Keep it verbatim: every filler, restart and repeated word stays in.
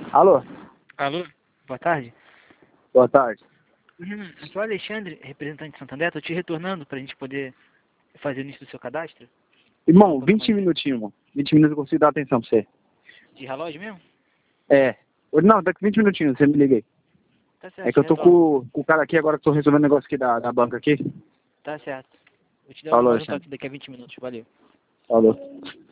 Alô? Alô? Boa tarde. Boa tarde. Hum, eu sou o Alexandre, representante de Santander. Estou te retornando para a gente poder fazer o início do seu cadastro. Irmão, vinte minutinhos, irmão. vinte minutos eu consigo dar atenção pra você. De relógio mesmo? É. Não, daqui vinte minutinhos, você me liga aí. Tá certo. É que eu tô com, com o cara aqui agora que tô resolvendo o negócio aqui da, da banca aqui. Tá certo. Vou te dar Falou, mais um Alexandre. toque daqui a vinte minutos. Valeu. Falou.